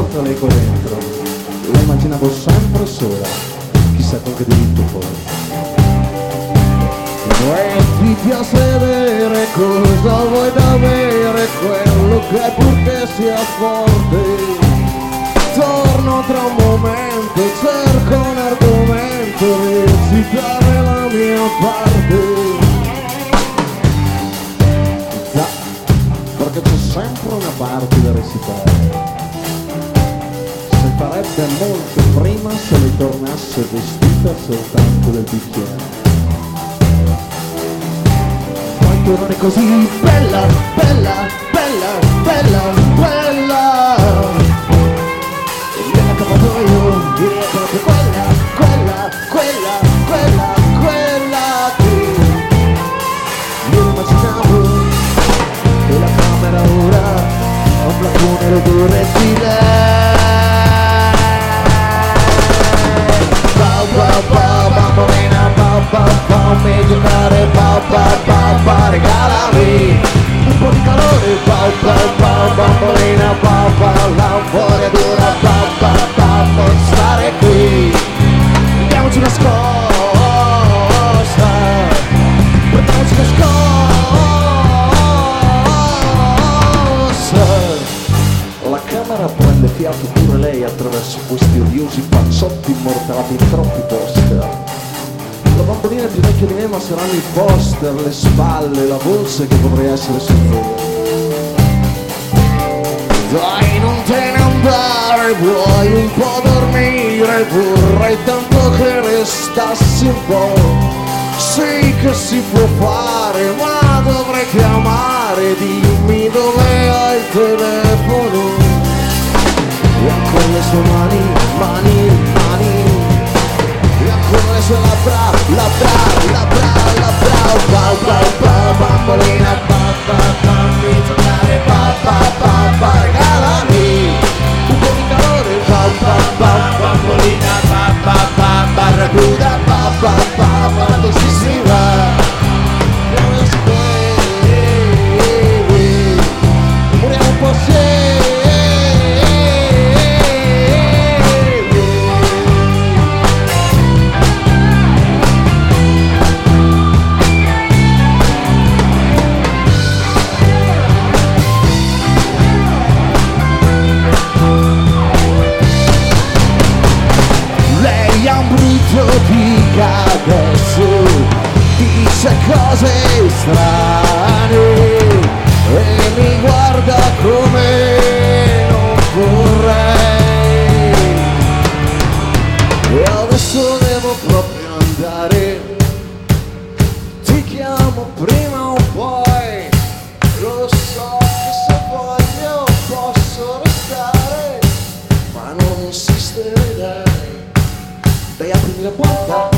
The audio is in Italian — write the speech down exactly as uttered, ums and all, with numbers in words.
volta lei qua dentro, la immaginavo sempre sola, chissà con che diritto poi. E ti piace vedere cosa vuoi da bere, quello che purché sia forte. Torno tra un momento, cerco un argomento, recitare la mia parte. Già, perché c'è sempre una parte da recitare. Si farebbe molto prima se lei tornasse vestita soltanto del bicchiere. Poi tu non è così bella, bella, bella, bella, bella. E nella capatoio direi proprio quella, quella, quella, quella, quella che io immaginavo. E la camera ora ha un flacone di rettile. Bambolina, papà, fammi giocare, papà, papà, regalami un po' di calore, papà, bambolina, papà, l'amore dura, papà, papà, stare qui, diamoci una scossa, prendiamoci una scossa. La camera prende fiato pure lei attraverso questi odiosi pazzotti immortalati in troppi poster. La bambolina è più vecchia di me, ma saranno i poster, le spalle, la voce che vorrei essere senza. Dai, non te ne andare, vuoi un po' dormire, vorrei tanto che restassi un po'. Sì che si può fare, ma dovrei chiamare, dimmi dove hai il telefono. E ancora le sue mani, mani, mani, e ancora le sue labbra, labbra, labbra, labbra. Bau, bau, bau, bambolina, papà, fammi giocare, papà, papà, regalami un po' di calore, papà, papà, bambolina, papà, papà, raccuda, papà, papà, così si va. Moriamo un po' se adesso dice cose strane e mi guarda come non vorrei. E adesso devo proprio andare, ti chiamo prima o poi, lo so che se voglio posso restare, ma non insistere, dai, dai aprimi la porta.